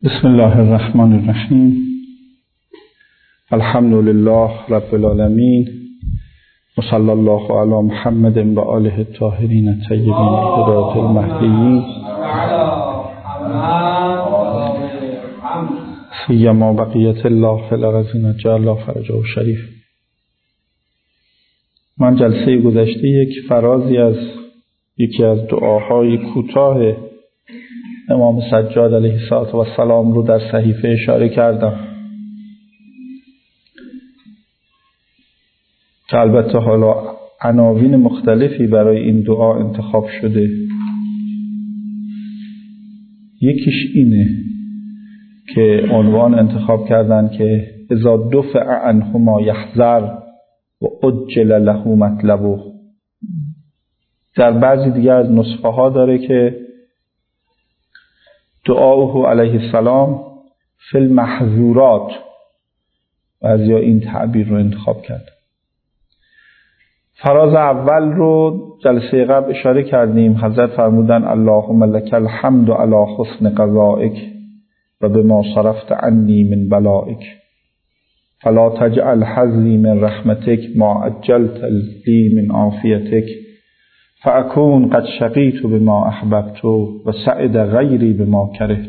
بسم الله الرحمن الرحیم. الحمد لله رب العالمین و صلی الله علی محمد و آله الطاهرین الطیبین الهداة المهدیین سیما بقیت الله فی الارضین جل الله فرجه شریف. من جلسه گذشته یک فرازی از یکی از دعاهای کوتاه امام سجاد علیه السلام رو در صحیفه اشاره کردم که البته حالا عناوین مختلفی برای این دعا انتخاب شده. یکیش اینه که عنوان انتخاب کردن که اذا دفع عنه ما یحذر و عجل له مطلبه. در بعضی دیگه از نسخه ها داره که دعاؤه علیه السلام فی المحظورات، بعضیا این تعبیر رو انتخاب کرد. فراز اول رو جلسه قبل اشاره کردیم. حضرت فرمودن اللهم لک الحمد علی حسن قضائک و بما صرفت عنی من بلائک فلا تجعل حظی من رحمتک ما عجلت لی من عافیتک فاکون قد شقیت بما احببت و سعد غیری بما کرهت.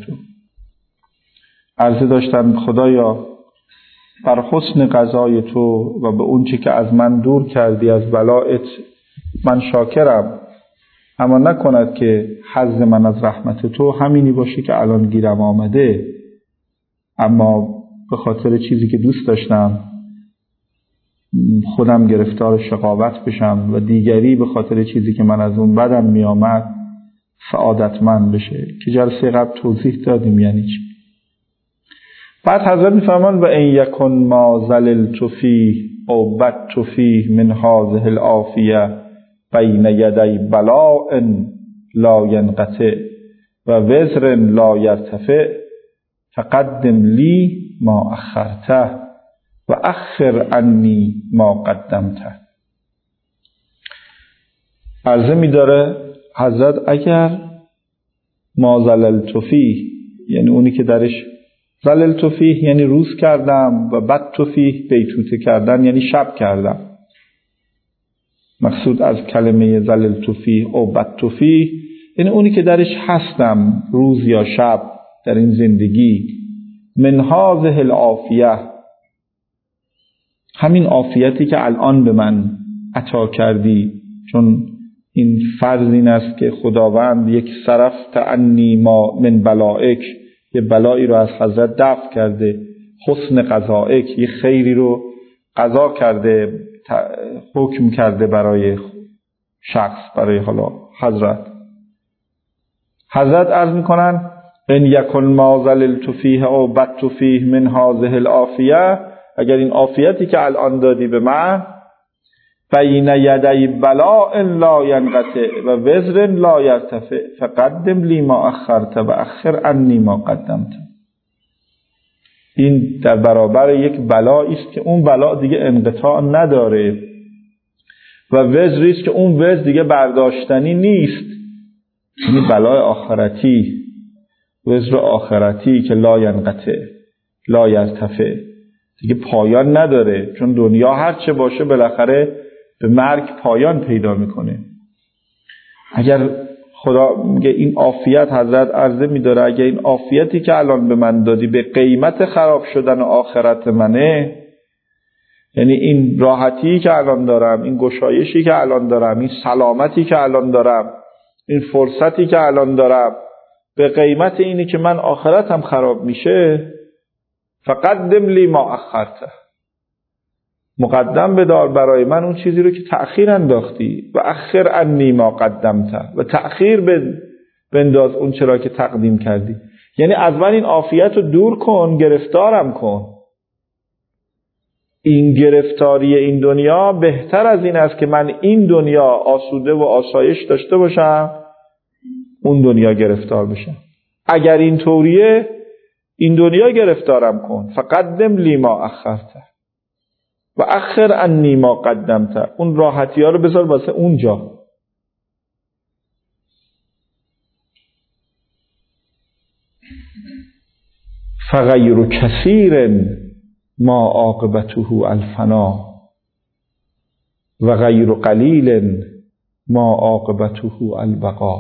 عرض داشتم خدایا بر حسن قضای تو و به اون چی که از من دور کردی از بلایت من شاکرم، اما نکند که حظ من از رحمت تو همینی باشه که الان گیرم آمده، اما به خاطر چیزی که دوست داشتم خودم گرفتار شقاوت بشم و دیگری به خاطر چیزی که من از اون بدم می آمد سعادتمند بشه، که جلسه قبل توضیح دادیم یعنی چی. بعد حضرت میفرمان و ان یکن ما زللت فیه او بدت فیه من هذه العافیه بین یدی بلاء لا ینقطع و وزر لا یرتفع فقدم لی ما اخرته و اخر عنی ما قدمته. عرضه می داره حضرت اگر ما زللت فیه، یعنی اونی که درش زللت فیه یعنی روز کردم و بدت فیه بیتوته کردن یعنی شب کردم. مقصود از کلمه زللت فیه او بدت فیه یعنی اونی که درش هستم روز یا شب در این زندگی. من هذه العافیه، همین عافیتی که الان به من عطا کردی، چون این فرض این است که خداوند یک صرفت عنی ما من بلائک، یه بلایی رو از حضرت دفع کرده، حسن قضائک یه خیری رو قضا کرده، حکم کرده برای شخص، برای حالا حضرت عرض میکنن ان یکن ما زللت فیه او بدت فیه من هذه العافیه، اگر این عافیتی که الان دادی به من بین یدی بلاء لا ینقطع و وزر لا یرتفع فقدم لی ما اخرت و اخر عنی ما قدمت، این در برابر یک بلایی است که اون بلا دیگه انقطاع نداره و وزری است که اون وزر دیگه برداشتنی نیست، یعنی بلای آخرتی، وزر آخرتی که لا ینقطع لا یرتفع دیگه پایان نداره، چون دنیا هر چه باشه بالاخره به مرگ پایان پیدا میکنه. اگر خدا میگه این عافیت، حضرت عرضه میداره اگر این عافیتی که الان به من دادی به قیمت خراب شدن آخرت منه، یعنی این راحتی که الان دارم، این گشایشی که الان دارم، این سلامتی که الان دارم، این فرصتی که الان دارم به قیمت اینی که من آخرتم خراب میشه، فقدم لی ما اخرته، مقدم بدار برای من اون چیزی رو که تأخیر انداختی، و اخر عنی ما قدمته و تأخیر بنداز اون چرا که تقدیم کردی، یعنی از من این عافیت رو دور کن، گرفتارم کن. این گرفتاری این دنیا بهتر از این است که من این دنیا آسوده و آسایش داشته باشم، اون دنیا گرفتار بشم. اگر این طوریه این دنیا گرفتارم کن، فقدم لی ما اخرته و اخر عنی ما قدمته، اون راحتی ها رو بذار واسه اونجا. فغیر کثیر ما عاقبته الفنا و غیر قلیل ما عاقبته البقا.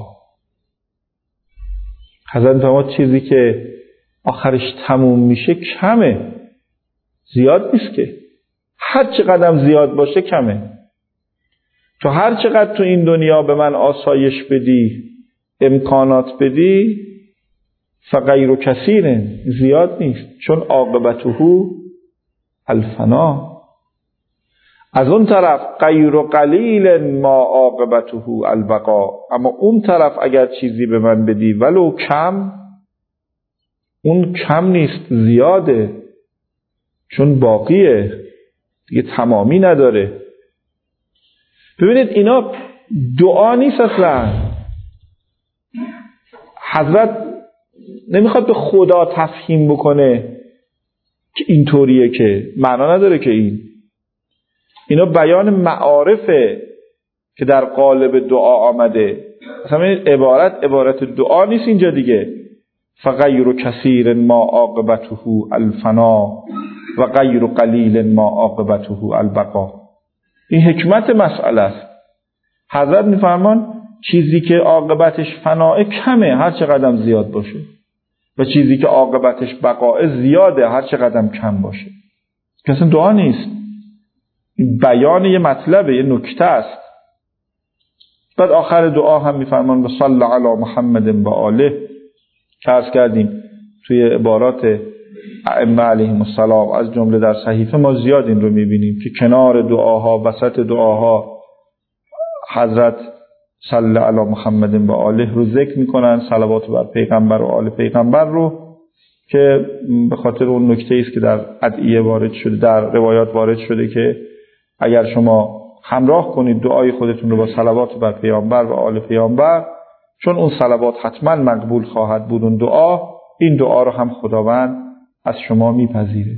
حضرت فرمود چیزی که آخرش تموم میشه کمه، زیاد نیست که. هر چقدر زیاد باشه کمه. تو هر چقدر تو این دنیا به من آسایش بدی، امکانات بدی، فغیر کثیر، زیاد نیست، چون عاقبته الفنا. از اون طرف غیر قلیل ما عاقبته البقا، اما اون طرف اگر چیزی به من بدی ولو کم، اون کم نیست، زیاده، چون باقیه دیگه، تمامی نداره. ببینید اینا دعا نیست اصلا. حضرت نمیخواد به خدا تفهیم بکنه که اینطوریه، که معنا نداره که اینا بیان معارفه که در قالب دعا آمده. مثلا عبارت دعا نیست اینجا دیگه. فغیر کثیر ما عاقبته الفنا و غیر قلیل ما عاقبته البقا. این حکمت مسئله است. حضرت میفرمان چیزی که عاقبتش فناه کمه هر چقدر زیاد باشه، و چیزی که عاقبتش بقاء زیاده هر چقدر کم باشه. که اصلا دعا نیست، بیان یه مطلبه، یه نکته است. بعد آخر دعا هم میفرمان و صلی علی محمد و آله، که عرض کردیم توی عبارات ائمه علیهم السلام از جمله در صحیفه ما زیاد این رو میبینیم که کنار دعاها، وسط دعاها حضرت صلی علی محمد و آله رو ذکر میکنن، صلوات بر پیغمبر و آل پیغمبر رو، که به خاطر اون نکته است که در ادعیه وارد شده، در روایات وارد شده که اگر شما همراه کنید دعای خودتون رو با صلوات بر پیامبر و آل پیامبر، چون اون صلوات حتما مقبول خواهد بود اون دعا، این دعا رو هم خداوند از شما میپذیره.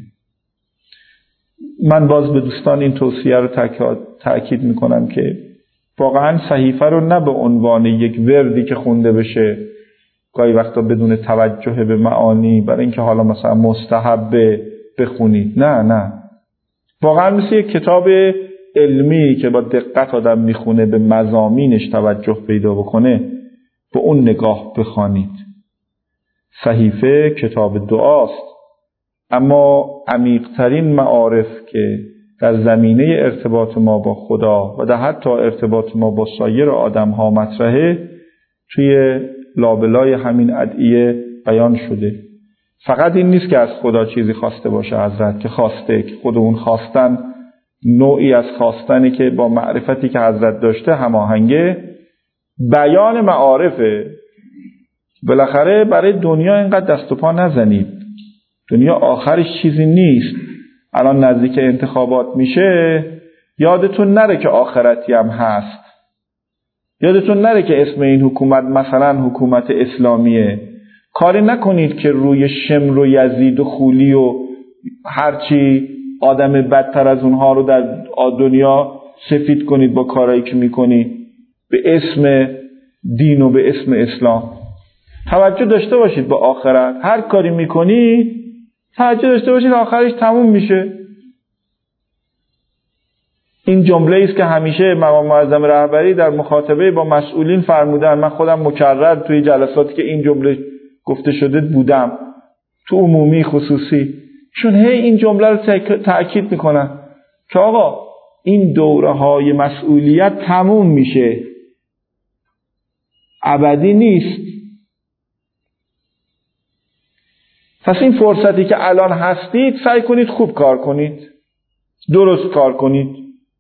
من باز به دوستان این توصیه رو تأکید میکنم که واقعا صحیفه رو نه به عنوان یک وردی که خونده بشه گاهی وقتا بدون توجه به معانی، برای اینکه حالا مثلا مستحب بخونید، نه، واقعا مثل یک کتاب علمی که با دقت آدم میخونه، به مضامینش توجه پیدا بکنه، به اون نگاه بخوانید. صحیفه کتاب دعاست، اما عمیق‌ترین معارف که در زمینه ارتباط ما با خدا و در حتی ارتباط ما با سایر آدم‌ها مطرحه، توی لابلای همین ادعیه بیان شده. فقط این نیست که از خدا چیزی خواسته باشه حضرت، که خواسته، که خود اون خواستن نوعی از خواستنی که با معرفتی که حضرت داشته هماهنگه. بیان معارفه. بالاخره برای دنیا اینقدر دست و پا نزنید، دنیا آخرش چیزی نیست. الان نزدیک انتخابات میشه، یادتون نره که آخرتی هم هست. یادتون نره که اسم این حکومت مثلا حکومت اسلامیه. کاری نکنید که روی شمر و یزید و خولی و هرچی آدم بدتر از اونها رو در دنیا سفید کنید با کارهایی که میکنید به اسم دین و به اسم اسلام. توجه داشته باشید به آخرت. هر کاری میکنید توجه داشته باشید آخرش تموم میشه. این جمله است که همیشه مقام معظم رهبری در مخاطبه با مسئولین فرمودن. من خودم مکرر توی جلساتی که این جمله گفته شده بودم، تو عمومی خصوصی، چون هی این جمله رو تأکید میکنن که آقا این دوره‌های مسئولیت تموم میشه، ابدی نیست. پس این فرصتی که الان هستید سعی کنید خوب کار کنید، درست کار کنید.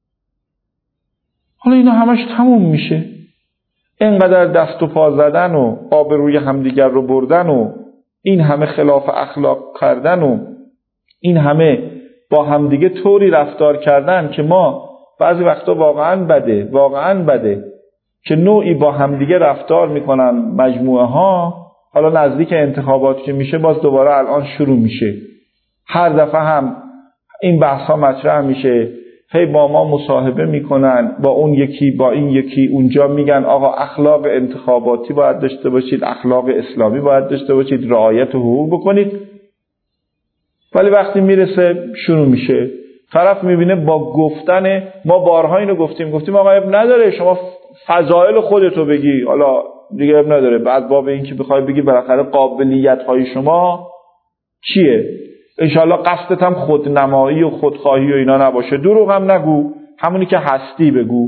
حالا اینا همش تموم میشه. اینقدر دست و پا زدن و آبروی همدیگر رو بردن و این همه خلاف اخلاق کردن و این همه با همدیگه طوری رفتار کردن که ما بعضی وقتا واقعاً بده که نوعی با همدیگه رفتار میکنن مجموعه ها. حالا نزدیک انتخابات که میشه باز دوباره الان شروع میشه، هر دفعه هم این بحث ها مطرح میشه، هی با ما مصاحبه میکنن، با اون یکی با این یکی، اونجا میگن آقا اخلاق انتخاباتی باید داشته باشید، اخلاق اسلامی باید داشته باشید، رعایت حقوق بکنید. ولی وقتی میرسه شروع میشه، طرف میبینه با گفتن ما بارها اینو گفتیم آقا اب نداره شما فضائل خودتو بگی، حالا دیگه اب نداره، بعد باب این که بخوای بگی بالاخره قابلیت های شما چیه، انشالله قصدت هم خودنمایی و خودخواهی و اینا نباشه، دروغ هم نگو، همونی که هستی بگو،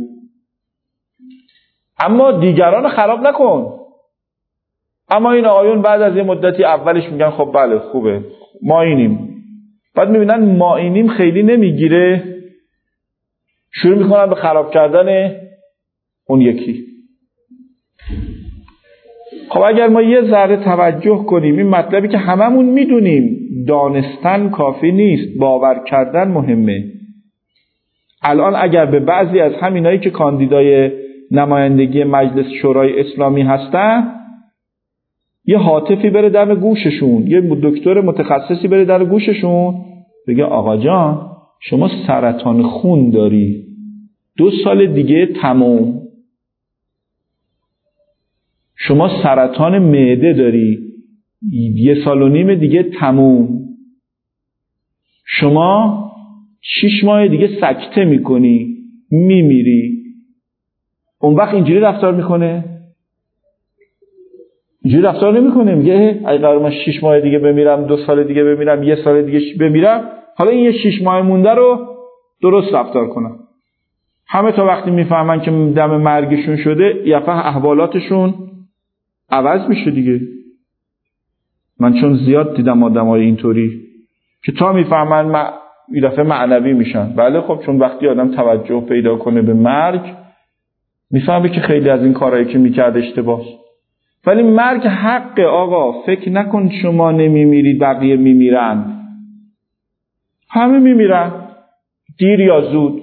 اما دیگران خراب نکن. اما این آقایون بعد از یه مدتی اولش میگن خب بله خوبه ما اینیم، بعد میبینن ما اینیم خیلی نمیگیره، شروع میکنن به خراب کردن اون یکی. خب اگر ما یه ذره توجه کنیم، این مطلبی که هممون میدونیم، دانستن کافی نیست، باور کردن مهمه. الان اگر به بعضی از همینایی که کاندیدای نمایندگی مجلس شورای اسلامی هستن یه هاتفی بره در گوششون، یه دکتر متخصصی بره در گوششون بگه آقا جان شما سرطان خون داری، 2 سال دیگه تموم، شما سرطان معده داری 1.5 سال دیگه تموم، شما 6 ماه دیگه سکته میکنی میمیری. اون وقت اینجوری رفتار میکنه؟ اینجوری رفتار نمیکنه، میگه اگه قرار من 6 ماه دیگه بمیرم، 2 سال دیگه بمیرم، 1 سال دیگه بمیرم، حالا این 6 ماه مونده رو درست رفتار کنم. همه تا وقتی میفهمن که دم مرگشون شده یه دفعه احوالاتشون عوض میشه دیگه. من چون زیاد دیدم آدمای اینطوری که تا میفهمن یه دفعه معنوی میشن. بله خب چون وقتی آدم توجه پیدا کنه به مرگ میفهمه که خیلی از این کارهایی که میکرد اشتباهه. ولی مرگ حق آقا، فکر نکن شما نمیمیرید بقیه میمیرن، همه میمیرن دیر یا زود.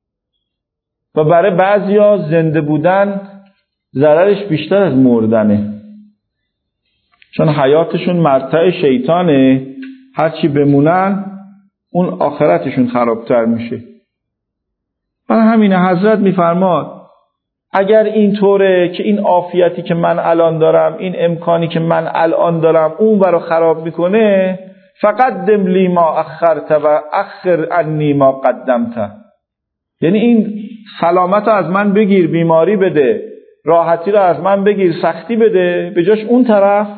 و برای بعضیا زنده بودن ضررش بیشتر از مردنه، چون حیاتشون مرتع شیطانه، هرچی بمونن اون آخرتشون خرابتر میشه. برای همین حضرت میفرماد اگر این طوره که این عافیتی که من الان دارم، این امکانی که من الان دارم اون برای خراب میکنه، فقدم لی ما اخرت و اخر عنی ما قدمت، یعنی این سلامت رو از من بگیر، بیماری بده، راحتی رو از من بگیر، سختی بده، به جاش اون طرف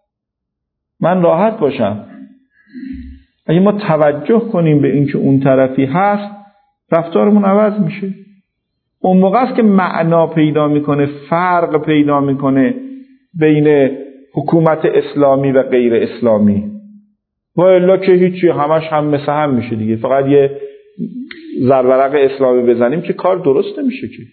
من راحت باشم. اگه ما توجه کنیم به این که اون طرفی هست، رفتارمون عوض میشه. اون موقع است که معنا پیدا میکنه، فرق پیدا میکنه بین حکومت اسلامی و غیر اسلامی. و الا که هیچی، همش هم مثل هم میشه دیگه. فقط یه زرورق اسلامی بزنیم که کار درست نمیشه که.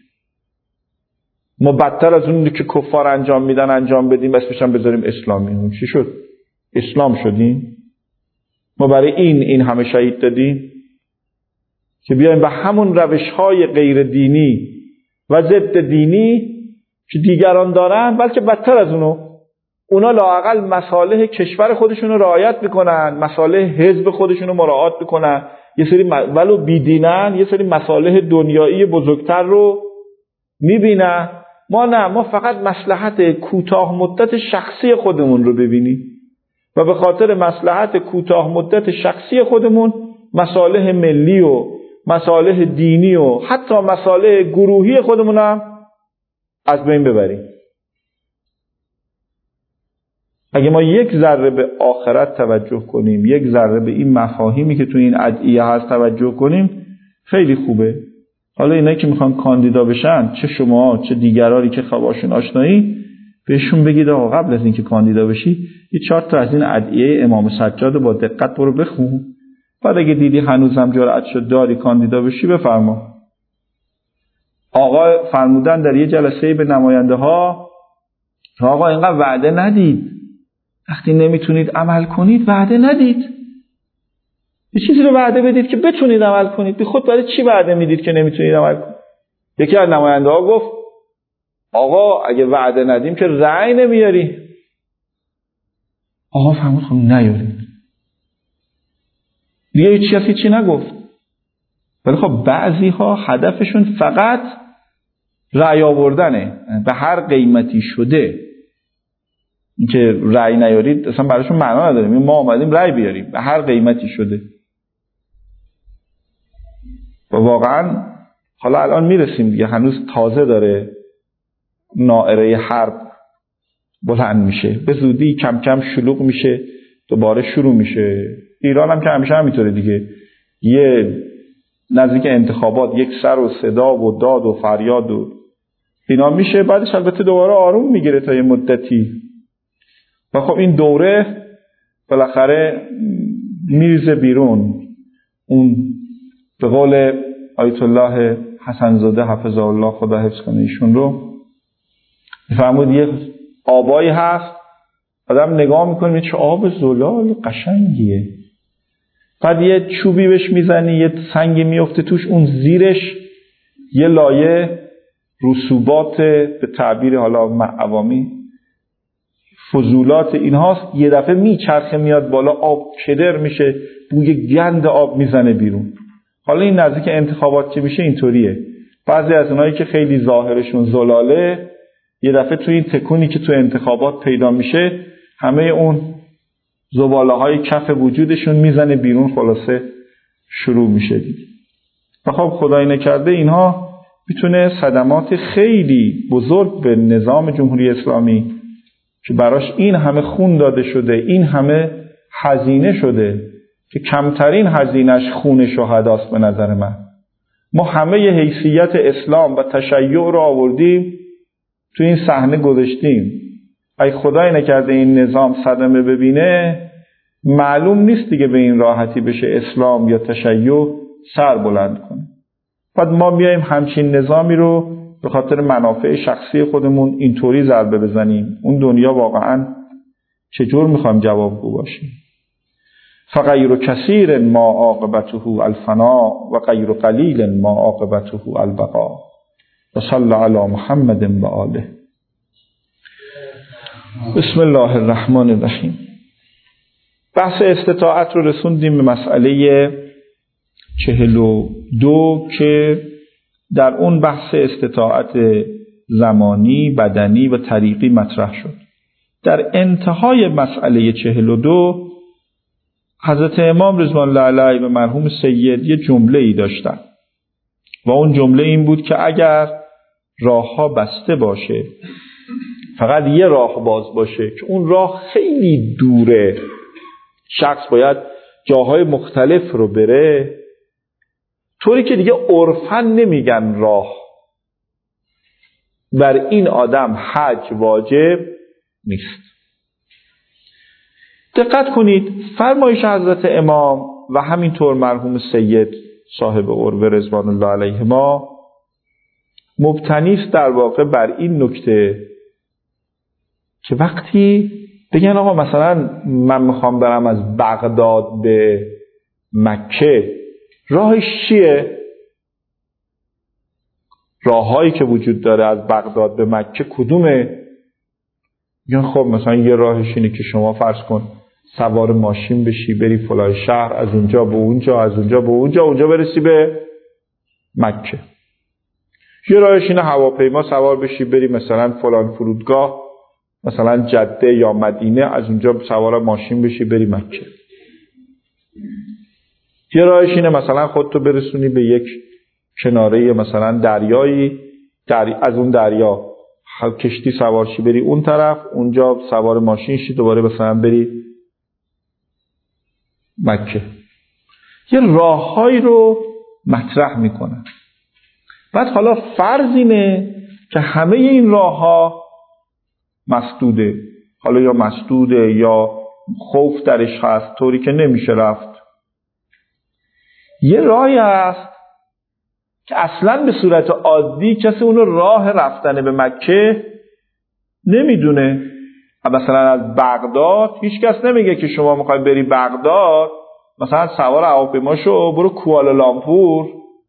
ما بدتر از اون که کفار انجام میدن انجام بدیم، اسمش هم بذاریم اسلامی. اون چی شد؟ اسلام شدیم؟ ما برای این همه شهید دادیم که بیایم به همون روش‌های غیر دینی و ضد دینی که دیگران دارن، بلکه بدتر از اونا لااقل مصالح کشور خودشون رو رعایت میکنن، مصالح حزب خودشون رو مراعات میکنن، یه سری ولو بیدینن یه سری مصالح دنیایی بزرگتر رو میبینن. ما نه، ما فقط مصلحت کوتاه مدت شخصی خودمون رو ببینیم و به خاطر مصلحت کوتاه مدت شخصی خودمون مصالح ملی و مصالح دینی و حتی مصالح گروهی خودمون هم از بین ببریم. اگه ما یک ذره به آخرت توجه کنیم، یک ذره به این مفاهیمی که تو این ادعیه هست توجه کنیم، خیلی خوبه. حالا اینایی که میخوان کاندیدا بشن، چه شما چه دیگرانی که خواباشون آشنایی، بهشون بگید آقا قبل از اینکه کاندیدا بشی یه 4 تا از این ادعیه امام سجاد با دقت برو بخون، بعد اگه دیدی هنوزم جرأت شد داری کاندیدا بشی بفرما. آقا فرمودن در یه جلسه به نماینده ها، آقا اینقدر وعده ندید، وقتی نمیتونید عمل کنید وعده ندید، یه چیزی رو وعده بدید که بتونید عمل کنید. بی خود برای چی وعده میدید که نمیتونید عمل کنید؟ یکی از نماینده ها گفت آقا اگه وعده ندیم که رأی نمیاری. آقا فرمود خب نیارید دیگه، هیچ کسی چی نگفت. ولی خب بعضی ها هدفشون فقط رأی آوردنه، به هر قیمتی شده. اینکه رأی نیارید اصلا براشون معنا نداره. ما اومدیم رأی بیاریم به هر قیمتی شده. و واقعا حالا الان میرسیم دیگه، هنوز تازه داره نائره حرب بلند میشه، به زودی کم کم شلوغ میشه، دوباره شروع میشه. ایران هم که همیشه همینطوره دیگه، یه نزدیک انتخابات یک سر و صدا و داد و فریاد و اینا میشه، بعدش البته دوباره آروم میگیره تا یه مدتی. و خب این دوره بالاخره میریزه بیرون. اون به قول آیت الله حسن زاده حفظه الله، خدا حفظ کنه ایشون رو، میفرمود یه آبایی هست، آدم نگاه میکنه چه آب زلال قشنگیه، بعد یه چوبی بهش میزنی، یه سنگی میفته توش، اون زیرش یه لایه رسوبات، به تعبیر حالا عوامی فضولات اینهاست، یه دفعه میچرخه میاد بالا، آب کدر میشه، بوی گند آب میزنه بیرون. حالا این نزدیک انتخابات که میشه اینطوریه، بعضی از اونایی که خیلی ظاهرشون زلاله یه دفعه توی این تکونی که توی انتخابات پیدا میشه همه اون زباله های کف وجودشون میزنه بیرون، خلاصه شروع میشه دیگه. و خب خدای نکرده اینها میتونه صدمات خیلی بزرگ به نظام جمهوری اسلامی که براش این همه خون داده شده، این همه هزینه شده که کمترین هزینهش خون شهداست به نظر من. ما همه ی حیثیت اسلام و تشیع رو آوردیم تو این صحنه گذاشتیم. اگه خدای نکرده این نظام صدمه ببینه، معلوم نیست دیگه به این راحتی بشه اسلام یا تشیع سر بلند کنه. بعد ما بیایم همچین نظامی رو به خاطر منافع شخصی خودمون اینطوری ضربه بزنیم. اون دنیا واقعا چجور میخوایم جوابگو باشیم؟ فغیر کثیر ما عاقبته الفنا و غیر قلیل ما عاقبته البقا و صلی علی محمد و آله. بسم الله الرحمن الرحیم. بحث استطاعت رو رسوندیم به مسئله 42 که در اون بحث استطاعت زمانی، بدنی و طریقی مطرح شد. در انتهای مسئله 42 حضرت امام رضوان الله علیه و مرحوم سید یه جمله ای داشتن و اون جمله این بود که اگر راه‌ها بسته باشه، فقط یه راه باز باشه که اون راه خیلی دوره، شخص باید جاهای مختلف رو بره، طوری که دیگه عرفاً نمیگن راه، بر این آدم حج واجب نیست. دقت کنید فرمایش حضرت امام و همینطور مرحوم سید صاحب عروه رضوان الله علیهما مبتنی است در واقع بر این نکته که وقتی بگن آقا مثلا من میخوام برم از بغداد به مکه، راهش چیه؟ راههایی که وجود داره از بغداد به مکه کدومه؟ میگن خب مثلا یه راهش اینه که شما فرض کن سوار ماشین بشی بری فلان شهر، از اونجا به اونجا، از اونجا به اونجا، اونجا برسی به مکه. یه راهش اینه هواپیما سوار بشی بری مثلا فلان فرودگاه، مثلا جده یا مدینه، از اونجا سوار ماشین بشی بری مکه. یه راهش اینه مثلا خودتو برسونی به یک کناره مثلا دریایی، از اون دریا کشتی سوار شی بری اون طرف، اونجا سوار ماشین شی دوباره مثلا بری مکه. یه راههایی رو مطرح میکنن. بعد حالا فرض اینه که همه این راهها مسدوده، حالا یا مسدوده یا خوف درش هست طوری که نمیشه رفت. یه راهی هست که اصلا به صورت عادی کسی اونو راه رفتن به مکه نمیدونه. مثلا از بغداد هیچ کس نمیگه که شما میخوای بری بغداد، مثلا سوار هواپیما شو برو کوالالامپور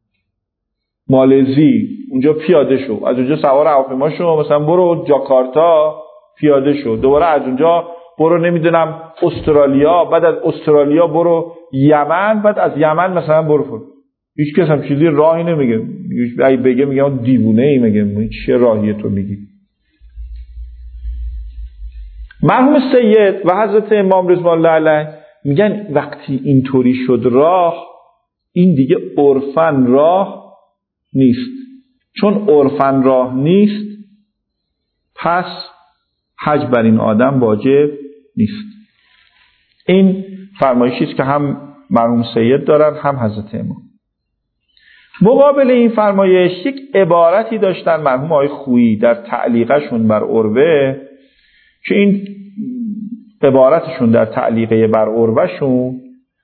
مالزی، اونجا پیاده شو، از اونجا سوار هواپیما شو مثلا برو جاکارتا پیاده شو، دوباره از اونجا برو نمیدونم استرالیا، بعد از استرالیا برو یمن، بعد از یمن مثلا برو هیچ کس هم چیزی راهی نمیگه. اگه بگه میگه دیوونه ای، میگه چه راهی تو میگی. مرحوم سید و حضرت امام رضوان الله علیه میگن وقتی اینطوری شد راه، این دیگه عرفن راه نیست. چون عرفن راه نیست، پس حج بر این آدم واجب نیست. این فرمایشی است که هم مرحوم سید دارن هم حضرت امام. مقابل این فرمایش یک عبارتی داشتن مرحوم آقای خویی در تعلیقشون بر عروه، که این عبارتشون در تعلیقه بر عروهشون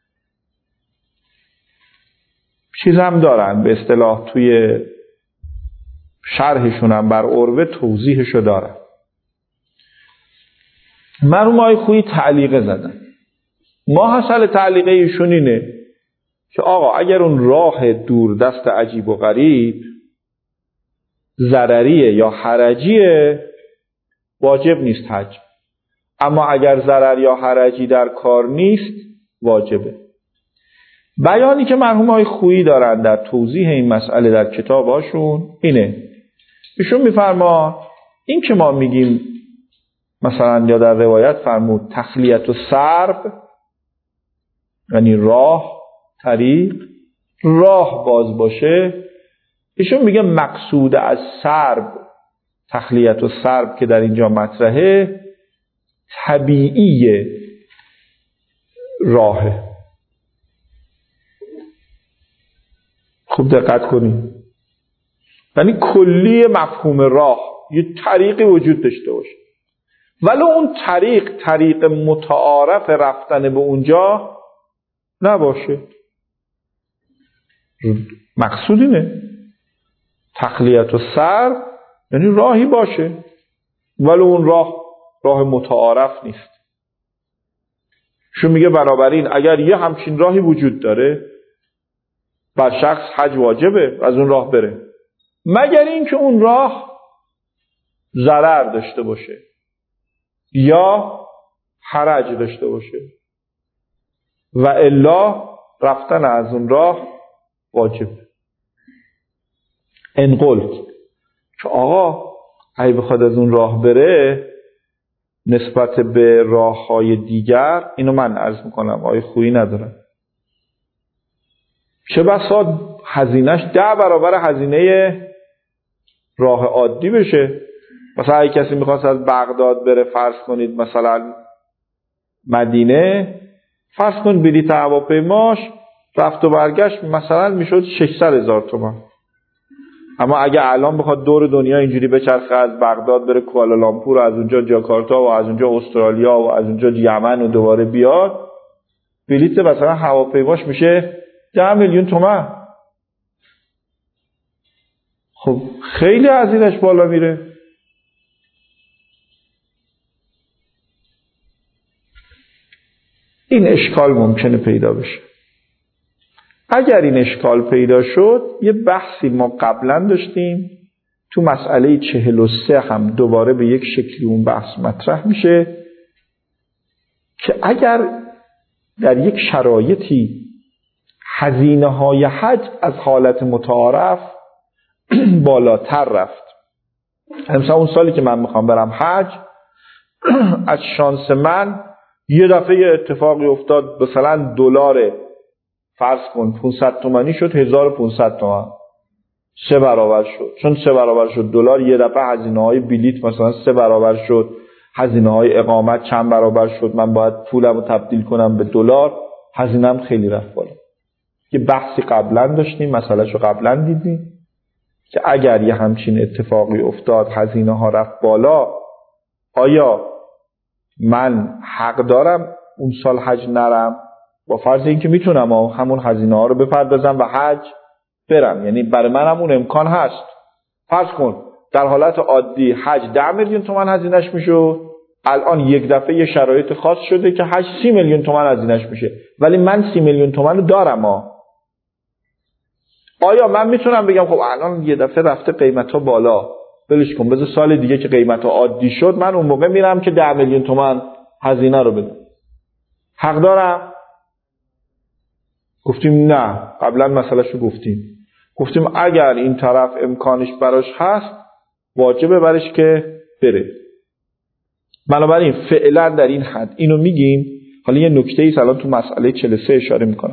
چیز هم دارن، به اصطلاح توی شرحشون هم بر عروه توضیحشو دارن. مرحوم آقای خویی تعلیقه زدن. ما حاصل تعلیقه ایشون اینه که آقا اگر اون راه دور دست عجیب و غریب ضرریه یا حرجیه، واجب نیست حج. اما اگر ضرر یا حرجی در کار نیست، واجبه. بیانی که مرحوم آقای خویی دارن در توضیح این مسئله در کتاباشون اینه. ایشون میفرما این که ما میگیم مثلا یا در روایت فرمود تخلیت و سرب، یعنی راه، طریق، راه باز باشه، ایشون میگه مقصود از سرب، تخلیت و سرب که در اینجا مطرحه، طبیعی راهه. خوب دقت کنید، یعنی کلی مفهوم راه یه طریقی وجود داشته باشه، ولو اون طریق متعارف رفتن به اونجا نباشه. مقصود اینه تخلیت و سر، یعنی راهی باشه ولو اون راه متعارف نیست. شو میگه بنابراین اگر یه همچین راهی وجود داره، بر شخص حج واجبه از اون راه بره، مگر اینکه اون راه ضرر داشته باشه یا حرج داشته باشه، و الا رفتن از اون راه واجب. انقلت که آقا اگه بخواد از اون راه بره نسبت به راه‌های دیگر، اینو من عرض میکنم آقای خویی ندارم، چه بسا هزینهش 10 برابر هزینه راه عادی بشه. مثلا اگه کسی میخواست از بغداد بره، فرض کنید مثلا مدینه، فرض کن بلیط هواپیماش رفت و برگشت مثلا میشد 600,000 تومان. اما اگه الان بخواد دور دنیا اینجوری بچرخه، از بغداد بره کوالالامپور و از اونجا جاکارتا و از اونجا استرالیا و از اونجا یمن و دوباره بیاد، بلیط مثلا هواپیماش میشه 10 میلیون تومان. خب خیلی هزینه‌اش بالا میره. این اشکال ممکنه پیدا بشه. اگر این اشکال پیدا شد، یه بحثی ما قبلا داشتیم تو مسئله 43 هم دوباره به یک شکلی اون بحث مطرح میشه که اگر در یک شرایطی هزینه‌های حج از حالت متعارف بالاتر رفت، مثلا اون سالی که من میخوام برم حج، از شانس من یه دفعه اتفاقی افتاد، مثلا دلار فرض کن 500 تومانی شد 1500 تومان، 3 برابر شد. چون 3 برابر شد دلار، یه دفعه هزینه‌های بلیط مثلا 3 برابر شد، هزینه‌های اقامت چند برابر شد، من باید پولمو تبدیل کنم به دلار، هزینه‌ام خیلی رفت بالا. یه بحثی قبلا داشتیم، مسئله‌شو قبلا دیدیم که اگر یه همچین اتفاقی افتاد، هزینه‌ها رفت بالا، آیا من حق دارم اون سال حج نرم؟ با فرض اینکه میتونم همون هزینه‌ها رو بپردازم و حج برم، یعنی برای منم اون امکان هست. فرض کن در حالت عادی حج 10 میلیون تومان هزینه‌اش میشه، الان یک دفعه یه شرایط خاص شده که حج 30 میلیون تومان هزینه‌اش میشه، ولی من 30 میلیون تومان رو دارم. آیا من میتونم بگم خب الان یه دفعه رفته قیمت‌ها بالا، ولش کن بذار سال دیگه که قیمت‌ها عادی شد من اون موقع میرم که 10 میلیون تومان هزینه رو بدم؟ حق دارم؟ گفتیم نه. قبلا مسئله‌شو گفتیم اگر این طرف امکانش براش هست، واجبه برش که بره. بنابراین فعلا در این حد اینو میگیم. حالا یه نکته‌ای الان تو مسئله 43 اشاره میکنم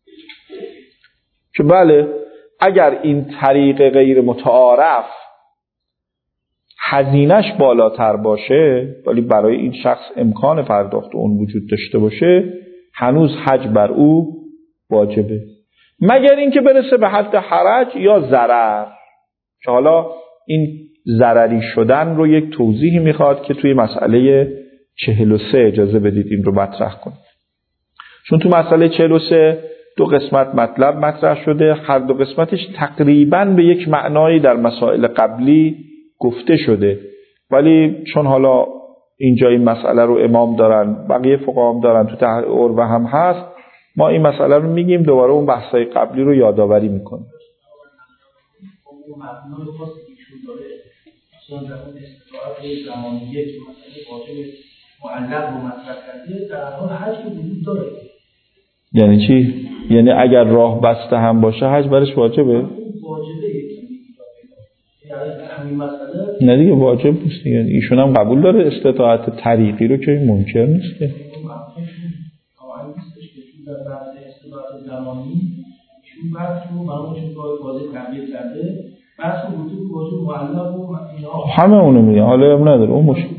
که بله اگر این طریق غیر متعارف هزینه‌اش بالاتر باشه ولی برای این شخص امکان پرداخت اون وجود داشته باشه، هنوز حج بر او واجبه، مگر اینکه برسه به حد حرج یا ضرر، که حالا این ضرری شدن رو یک توضیحی میخواد که توی مسئله 43 اجازه بدید این رو مطرح کنیم. چون تو مسئله 43 دو قسمت مطلب مطرح شده، هر دو قسمتش تقریباً به یک معنایی در مسائل قبلی گفته شده، ولی چون حالا اینجا این مسئله رو امام دارن، بقیه فقها هم دارن، تو عروه هم هست، ما این مسئله رو میگیم، دوباره اون بحثای قبلی رو یادآوری میکنیم. یعنی چی؟ یعنی اگر راه بسته هم باشه حج برش واجبه؟ نه دیگه واجب نیست دیگه. ایشون هم قبول داره استطاعت طریقی رو که منکر نیست که. همه اونو میگه، حالا هم نداره اون مشکل.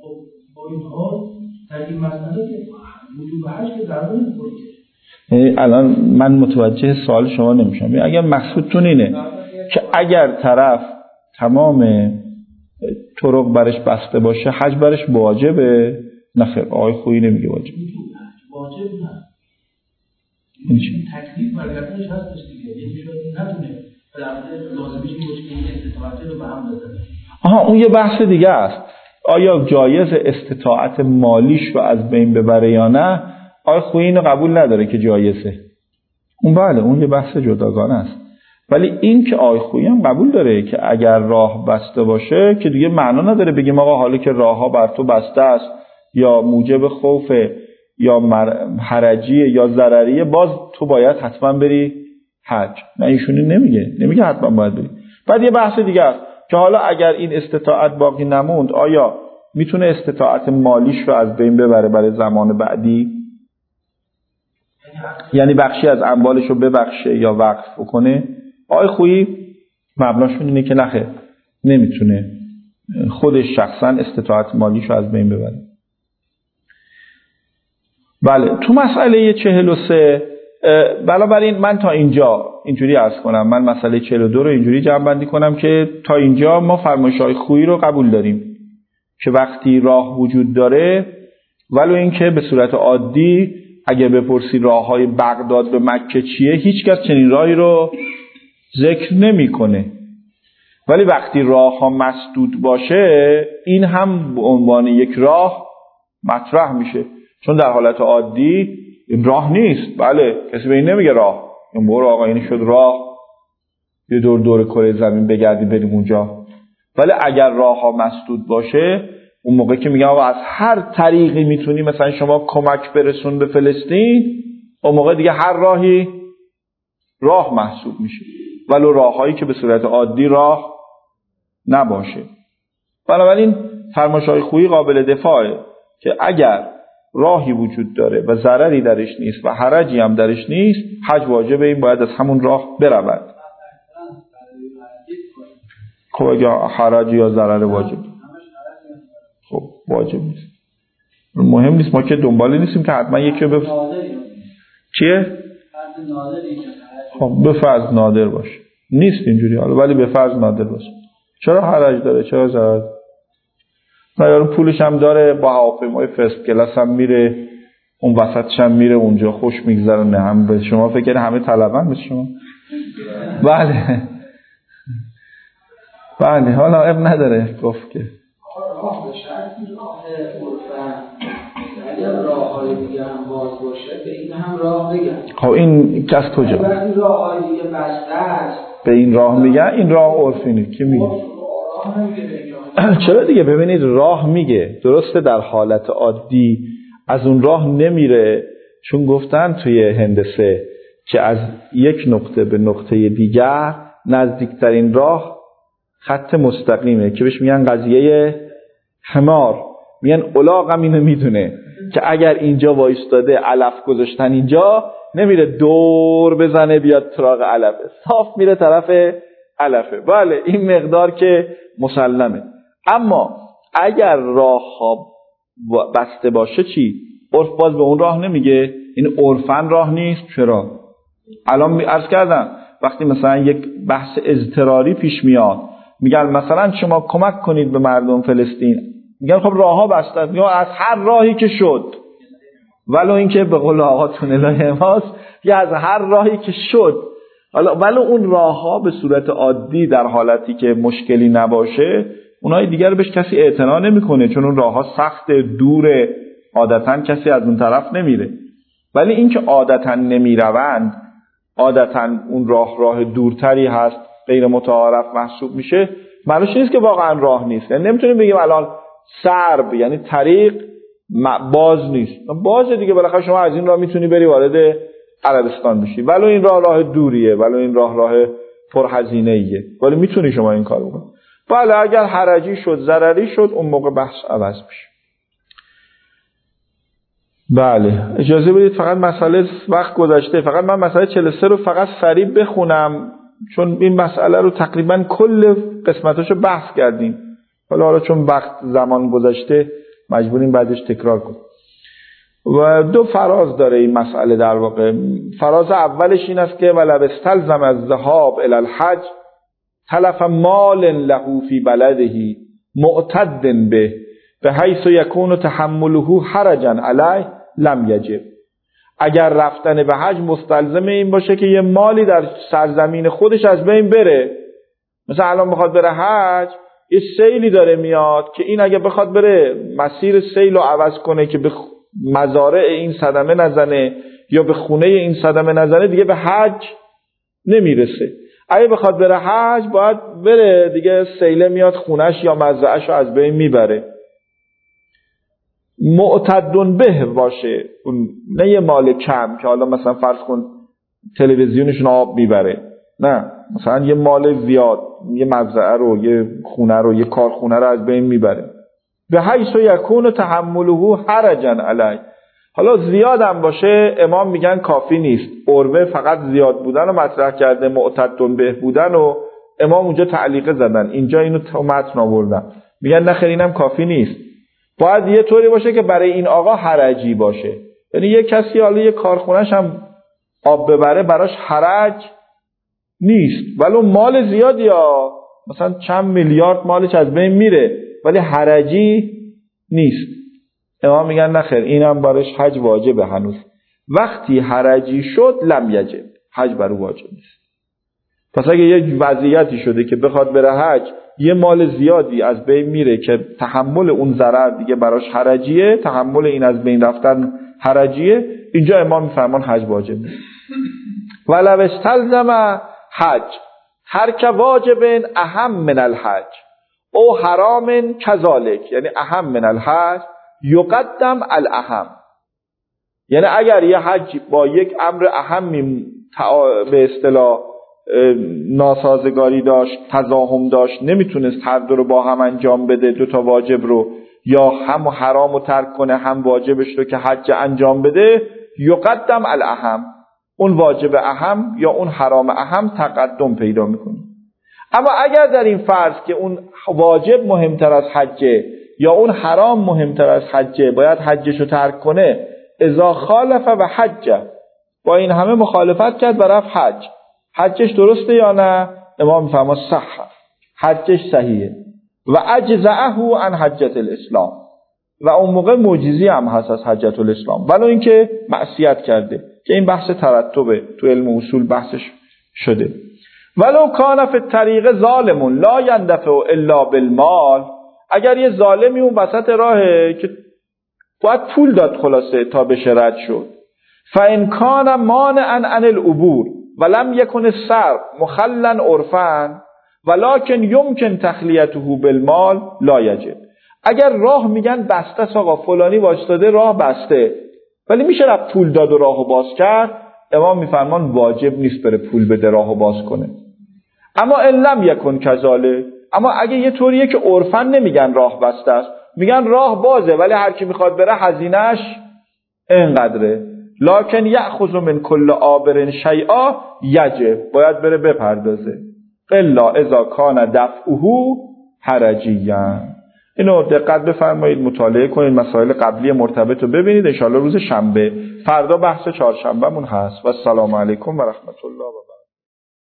یعنی الان من متوجه سوال شما نمیشم. اگر مقصودتون اینه که اگر طرف تمام طرق برش بسته باشه حج برش واجبه، نه خیر، آقای خویی نمیگه واجب نه. این چی؟ تکلیف برگردنش هستش دیگه، یعنی شاید نتونه لازمش این باشه که این استطاعت رو به هم بزنه. اون یه بحث دیگه است. آیا جایز استطاعت مالیش رو از بین ببره یا نه؟ آقای خویی اینو قبول نداره که جایزه. اون بله، اون یه بحث جداگانه است. ولی این که آقای خویی هم قبول داره که اگر راه بسته باشه که دیگه معنا نداره بگیم آقا حالا که راهها بر تو بسته است یا موجب خوف یا حرجیه یا ضرریه، باز تو باید حتما بری حج. نه ایشونی نمیگه حتما باید بری. بعد یه بحث دیگه است که حالا اگر این استطاعت باقی نموند آیا میتونه استطاعت مالیش رو از بین ببره برای زمان بعدی؟ یعنی بخشی از اموالش رو ببخشه یا وقف بکنه؟ آقای خویی مبناشون اینه که نخیر، نمیتونه خودش شخصا استطاعت مالیش رو از بین ببره. بله، تو مسئله 43 بنابراین من تا اینجا اینجوری عرض کنم، من مسئله 42 رو اینجوری جمع بندی کنم که تا اینجا ما فرمایش‌های خویی رو قبول داریم که وقتی راه وجود داره، ولو اینکه به صورت عادی اگه بپرسی راه‌های بغداد به مکه چیه، هیچکس چنین راهی رو ذکر نمی‌کنه، ولی وقتی راه‌ها مسدود باشه این هم به عنوان یک راه مطرح میشه، چون در حالت عادی این راه نیست. بله، کسی به این نمیگه راه، این برو آقا این شد راه، یه دور کره زمین بگردی بریم اونجا. ولی اگر راه‌ها مسدود باشه، اون موقع که میگم آقا از هر طریقی میتونی مثلا شما کمک برسون به فلسطین، اون موقع دیگه هر راهی راه محسوب میشه، ولو راه‌هایی که به صورت عادی راه نباشه. بنابراین فرمایش‌های خویی قابل دفاعه که اگر راهی وجود داره و ضرری درش نیست و حرجی هم درش نیست، حج واجبه، این باید از همون راه برود. خب اگه حرج یا ضرر واجب، خب واجب نیست، مهم نیست، ما که دنبال نیستیم که حتما یکی رو چیه؟ خب به فرض نادر باشه، نیست اینجوری حالا، ولی به فرض نادر باشه. چرا حرج داره؟ چرا ضرر؟ یارو پولش هم داره، با هواپیمای فرست کلاس هم میره، اون وسطش هم میره اونجا، خوش میگذرونه. هم به شما فکر کنید همه طلبن به شما؟ بله بله، حالا اب نداره گفت که راه به شرطی راه اگر راه‌های دیگه هم باز باشه به این هم راه بگن. خب این از کجا؟ وقتی راه‌های دیگه بسته است به این راه میگن، این راه عرفینه کی میگه؟ چرا دیگه؟ ببینید راه میگه، درسته در حالت عادی از اون راه نمیره، چون گفتن توی هندسه که از یک نقطه به نقطه دیگر نزدیکترین راه خط مستقیمه که بهش میگن قضیه حمار. میگن الاغ هم اینو میدونه که اگر اینجا وایستاده علف گذاشتن اینجا، نمیره دور بزنه بیاد تراغ علفه، صاف میره طرف علفه. بله این مقدار که مسلمه. اما اگر راه ها بسته باشه چی؟ عرف باز به اون راه نمیگه این عرفن راه نیست. چرا؟ الان عرض کردم وقتی مثلا یک بحث اضطراری پیش میاد، میگن مثلا شما کمک کنید به مردم فلسطین، میگن خب راه ها بسته است، یا از هر راهی که شد، ولو اینکه به قول آقاتون الهی ماست، یا از هر راهی که شد. حالا ولو اون راه ها به صورت عادی در حالتی که مشکلی نباشه، اونای دیگر بهش کسی اعتنا نمیکنه، چون اون راه ها سخت، دوره، عادتا کسی از اون طرف نمیره. ولی اینکه عادتا نمیروند، عادتا اون راه دورتری هست، غیر متعارف محسوب میشه، معنیش نیست که واقعا راه نیست. یعنی نمیتونیم بگیم الان سرب یعنی طریق باز نیست، باز دیگه، بالاخره شما از این راه میتونی بری وارد عربستان بشی، ولو این راه دوریه، ولو این راه پرهزینه ایه، ولی میتونی شما این کارو بکنی. بله اگر حرجی شد، ضرری شد، اون موقع بحث عوض میشه. بله اجازه بدید فقط مسئله وقت گذشته، فقط من مسئله 43 رو فقط سریع بخونم، چون این مسئله رو تقریبا کل قسمتاشو بحث کردیم. حالا چون وقت زمان گذشته مجبوریم بعدش تکرار کنیم. و دو فراز داره این مسئله در واقع. فراز اولش این است که ولو استلزم الذهاب الی الحج تلف مال له فی بلده معتد به حیث یکون تحمله حرجا علیه لم یجب. اگر رفتن به حج مستلزم این باشه که یه مالی در سرزمین خودش از بین بره، مثلا الان بخواد بره حج، یه سیلی داره میاد که این اگه بخواد بره مسیر سیل رو عوض کنه که به مزارع این صدمه نزنه یا به خونه این صدمه نزنه، دیگه به حج نمیرسه. اگه بخواد بره حج باید بره دیگه، سیله میاد خونش یا مزرعش رو از بین میبره. معتدن به باشه، نه یه مال کم که حالا مثلا فرض کن تلویزیونشون آب میبره، نه، مثلا یه مال زیاد، یه مزرعه رو، یه خونه رو، یه کارخونه رو از بین میبره. به حیث یکون تحمله حرجا علیه. حالا زیادم باشه امام میگن کافی نیست، عربه فقط زیاد بودن رو مطرح کرده، معتدن به بودن و امام اونجا تعلیقه زدن، اینجا اینو تو متن آوردن، میگن نه خیر اینم کافی نیست، باید یه طوری باشه که برای این آقا حرجی باشه. یعنی یه کسی حالا یه کارخونه‌ش هم آب ببره براش حرج نیست، ولو مال زیادی یا مثلا چند میلیارد مالش از بین میره، ولی حرجی نیست. امام میگن نه خیر اینم براش حج واجبه هنوز. وقتی حرجی شد لم یجب، حج برو واجب نیست. پس اگه یه وضعیتی شده که بخواد بره حج، یه مال زیادی از بین میره که تحمل اون ضرر دیگه براش حرجیه، تحمل این از بین رفتن حرجیه، اینجا امام میفرمان حج واجب نیست. ولو استلزم حج ترک واجب اهم من الحج او حرام کذالک، یعنی اهم من الحج یقدم الاهم. یعنی اگر یه حج با یک امر اهمی به اصطلاح ناسازگاری داشت، تزاحم داشت، نمیتونست هر دو رو با هم انجام بده، دو تا واجب رو، یا هم حرام رو ترک کنه هم واجبش رو که حج انجام بده، یقدم الاهم، اون واجب اهم یا اون حرام اهم تقدم پیدا میکنه. اما اگر در این فرض که اون واجب مهمتر از حجه یا اون حرام مهمتر از حجه، باید حجش رو ترک کنه، اذا خالف و حجه، با این همه مخالفت کرد و رفت حج، حجش درسته یا نه؟ امام میفرما صح، حجش صحیحه. و اجزعه عن حجت الاسلام، و اون موقع معجزی هم هست از حجت الاسلام، ولو اینکه معصیت کرده، که این بحث ترتبه تو علم اصول بحثش شده. ولو کان فی الطریق ظالم لا یندفع الا بالمال، اگر یه ظالمی اون وسط راهه که باید پول داد خلاصه تا بشه رد شد، فان کان مانعا عن العبور ولم یکن السرق مخلا عرفا ولکن یمکن تخلیته بالمال لا یجب. اگر راه میگن بسته است آقا، فلانی واسطاده راه بسته، ولی میشه رفت پول داد و راهو باز کرد، امام میفرمان واجب نیست بره پول بده راهو باز کنه. اما ان لم یکن کذالک، اما اگه یه طوریه که عرفا نمیگن راه بسته است، میگن راه بازه ولی هر کی میخواد بره هزینه‌اش اینقدره. لکن یأخذ من کل عابر شیئا یجب، باید بره بپردازه. الا اذا کان دفعه حرجیاً. اینو دقت بفرمایید، مطالعه کنید، مسائل قبلی مرتبط رو ببینید. ان شاءالله روز شنبه، فردا بحث چهارشنبهمون هست. و السلام علیکم و رحمت الله و برکاته.